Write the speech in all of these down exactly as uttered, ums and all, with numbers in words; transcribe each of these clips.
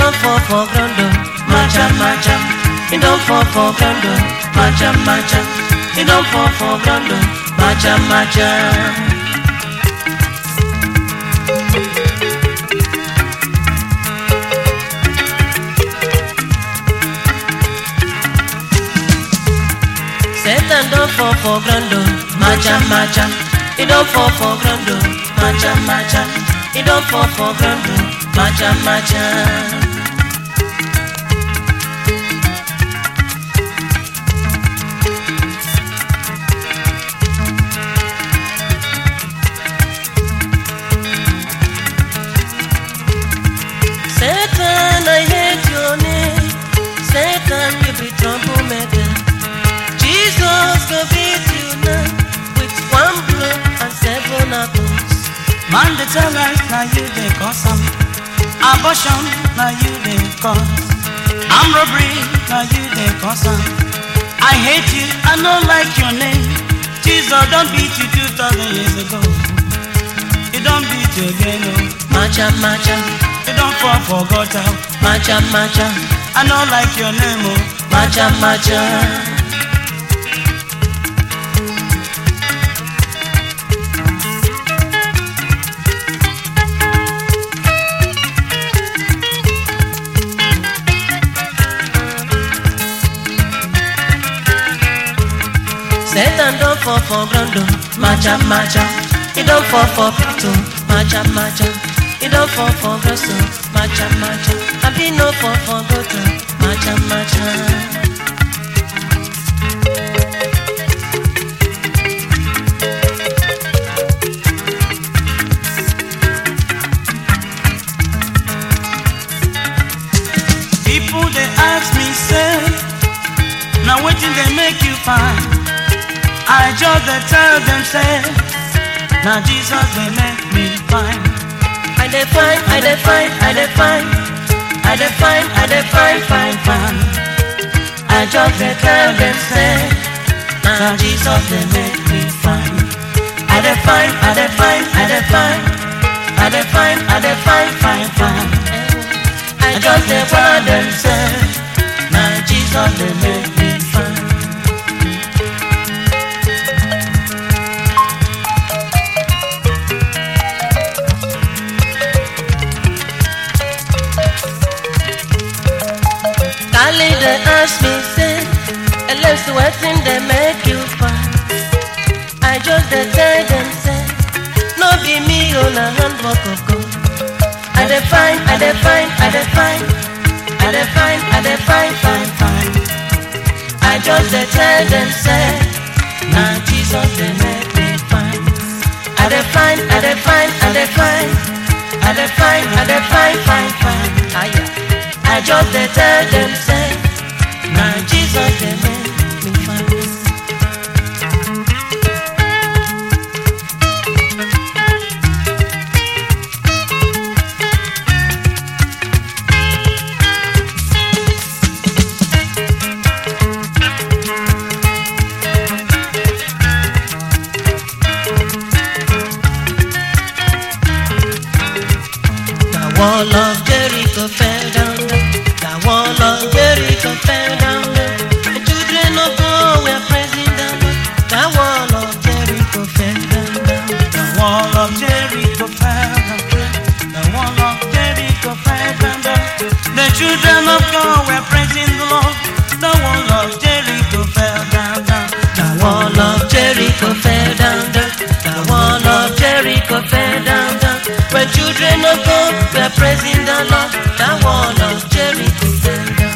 don't fall for ground, macha macha. He don't fall for ground, macha macha. He don't fall for ground, macha macha. Satan don't fall for ground, macha macha. He don't fall for ground, macha macha. He don't fall for ground, macha macha. Satan, I hate your name. Satan, you be troublemaker. Jesus go beat you now with one blow and seven apples. Man, they tell us now you they cause some abortion, now you they cause armed robbery, now you they cause some. I hate you, I don't like your name. Jesus don't beat you two thousand years ago. He don't beat you again, oh. Macha macha. He don't fall for gutter. Macha macha. I don't like your name, oh. Macha macha. Satan don't fall for ground, macha macha. He don't fall for pito, macha macha. He don't fall for grosso, macha macha. I be no fall for gota, macha macha. People they ask me say, now waiting they make you fine. I just they tell them say, now Jesus they make me fine. I define, I define, I define, I define, I define, fine, fine. I just they tell them say, now Jesus they make me fine. I define, I define, I define, I define, I define, fine, fine. I just they tell them say, now Jesus they make me fine. Kali they ask me say, unless waiting they make you fine. I just they tell them say, no be me on a handwork of God. I define, I define, I define, I define, I define, fine, fine. I just they tell them say, now Jesus they make me fine. I define, I define, I define, I define, I define, fine, fine. Ah, yeah. I just they tell them say, now Jesus they make me fine. The wall of Jericho fell down. The wall of Jericho fell down. The children of God were praising the Lord. The wall of Jericho fell down. The wall of Jericho fell down. The wall of Jericho fell down. The children of God were praising the Lord. The wall of Jericho fell down. The wall of Jericho fell down. The wall of Jericho fell down. When children of God were praising the Lord, the wall of Jericho fell down.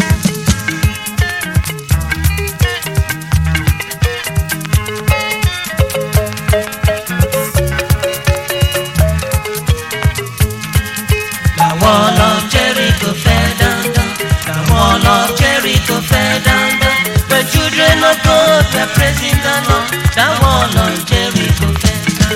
The wall of Jericho fell down. The wall of Jericho fell down. When children of God were praising the Lord, the wall of Jericho fell down.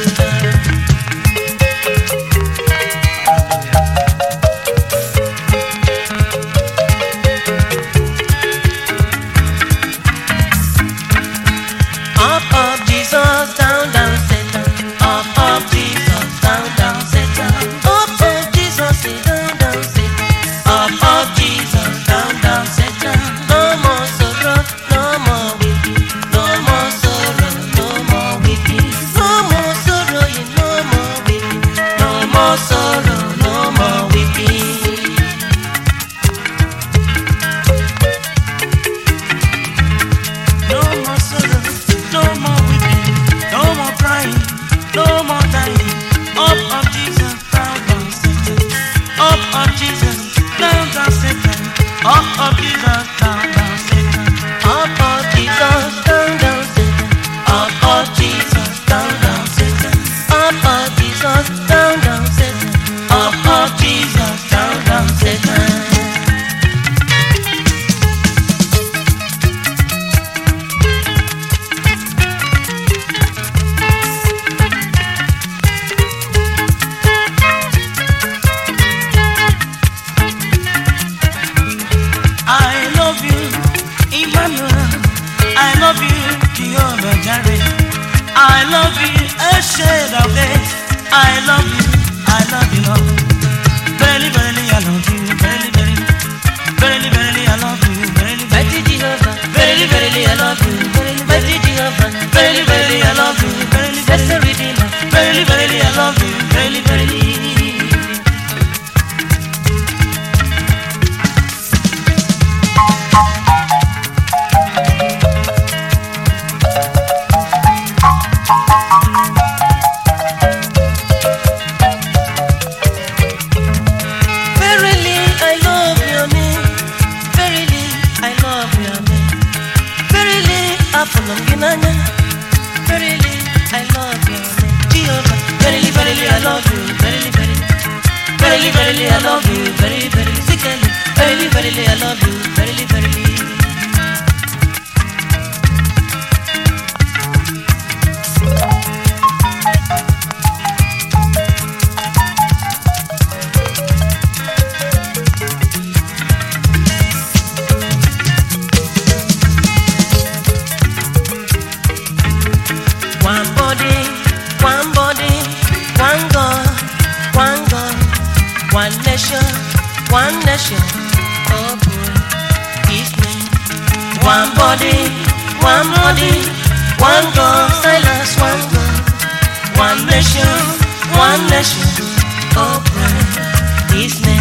Up, up, Jesus, down, down, Satan. Up, up, Jesus, down, down, Satan. Up, up, Jesus, down, down, Satan. Up, shade of days. I love you, I love you, Lord. Barely, barely, I love you. Barely, barely, barely, barely, I love you. Barely, Mighty Jehovah, barely, barely, I love you. mighty Jehovah, Barely, barely, I love you. Barely, blessed Redeemer. barely, barely, I love you. Barely, barely. Verily, I love your name. Verily, I love your name. Verily, apple of Ginanya. Verily, I love your name. Jehovah, Verily, verily, I love you. Verily, verily. Verily, verily, I love you. Verily, verily. Sikali. Verily, verily, I love you. Verily, verily. One body, one body, one God, one God, one nation, one nation. Oh boy, His name. One body, one body, one God, Silas, one God, one nation, one nation. Oh boy, His name.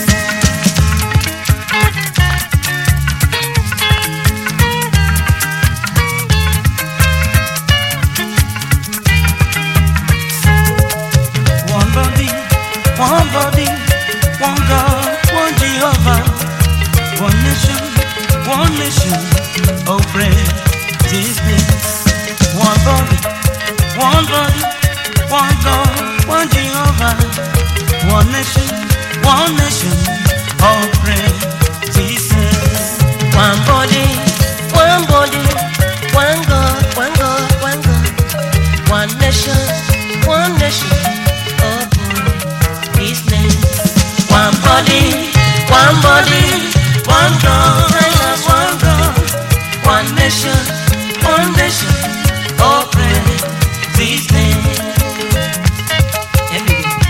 One body, one body, one God, one Jehovah, one nation, one nation. Oh, praise His name. One body, one body, one God, one Jehovah, one nation, one nation. Oh, praise His name. One body, one body, one God, one God, one God, one nation, one nation. Oh boy, His name. One body, one body, one God, Silas, one God, one nation, one nation. Oh praise His name. Every day.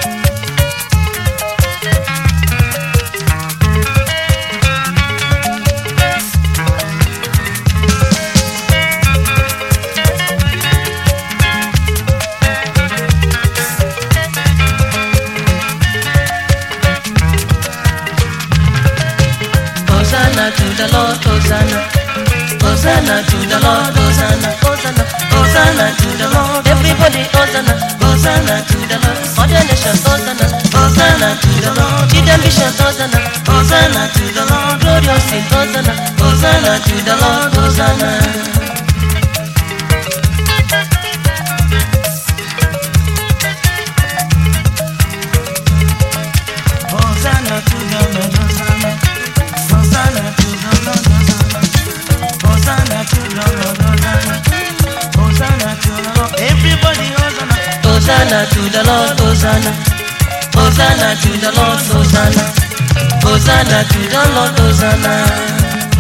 Hosanna to the Lord, Hosanna. Hosanna to the Lord, Hosanna, Hosanna, Hosanna to the Lord. Everybody, Hosanna, Hosanna to the Lord. Other nations, Hosanna, Hosanna to the Lord. Children, visions, Hosanna, Hosanna to the Lord. Glorious in Hosanna, Hosanna to the Lord, Hosanna. Hosanna to the Lord, Hosanna. Hosanna to the Lord, Hosanna. Hosanna to the Lord, Hosanna. Hosanna to the Lord. Everybody, Hosanna. Hosanna to the Lord, Hosanna. Hosanna to the Lord, Hosanna. Hosanna to the Lord, Hosanna.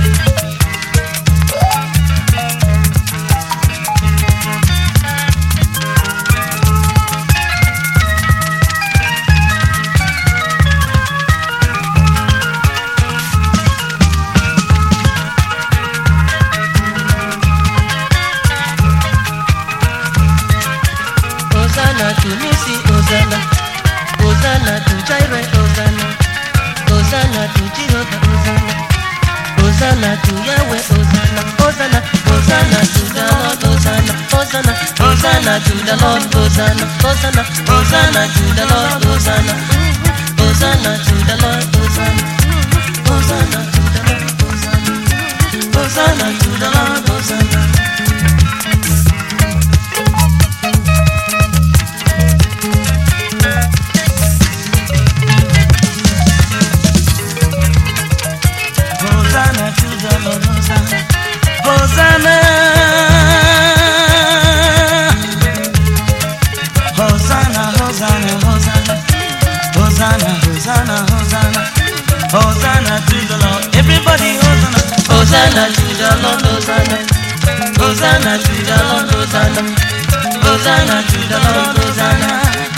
Hosanna to Nisi, Hosanna. Hosanna to Jireh, Hosanna. Hosanna to Jehovah, Hosanna. Hosanna to Yahweh, Hosanna. Hosanna, Hosanna to the Lord, Hosanna. Hosanna, Hosanna to the Lord, Hosanna. Hosanna, Hosanna to the Lord, Hosanna. Hosanna to the Lord, Hosanna. Hosanna to the Lord, Hosanna. Hosanna to the Lord, Hosanna. Hosanna to the Lord, Hosanna. Hosanna. Hosanna, Hosanna, Hosanna. Hosanna, Hosanna, Hosanna. Hosanna to the Lord. Everybody, Hosanna. Hosanna to the Lord, Hosanna. Hosanna to the Lord, Hosanna. Hosanna to the Lord, Hosanna.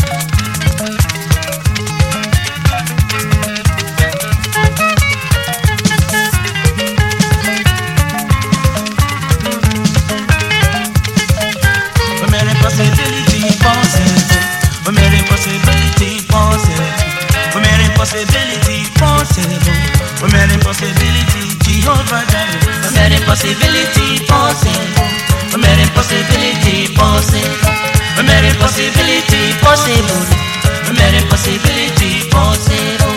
Possibility possible. We made it possibility possible. We made it possibility possible. We made it possibility Jehovah Jireh. We made it possibility possible. We made it possibility possible. We made it possibility possible. We made it possibility possible.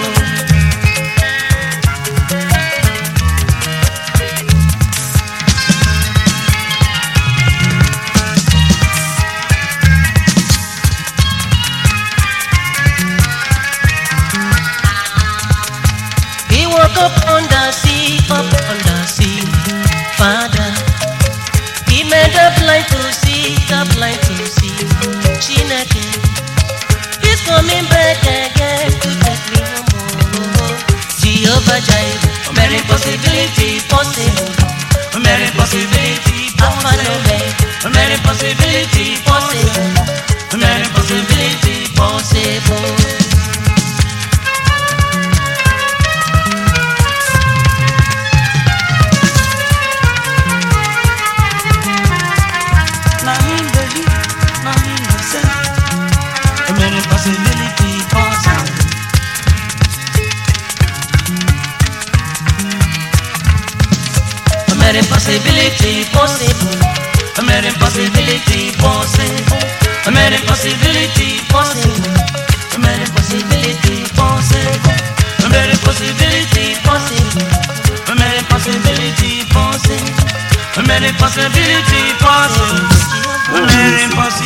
Up on the sea, up on the sea, Father. He made the blind to see, the blind to see. Chineke, He's coming back again to take me home. Jehovah Jireh, made impossibility possible. Made impossibility possible. Made impossibility possible. Made impossibility possible. Possibility possible. I made impossibility possible. I made impossibility possible. I made impossibility possible. I made impossibility possible. I made impossibility possible. I made impossibility possible. I made impossibility possible. I made impossibility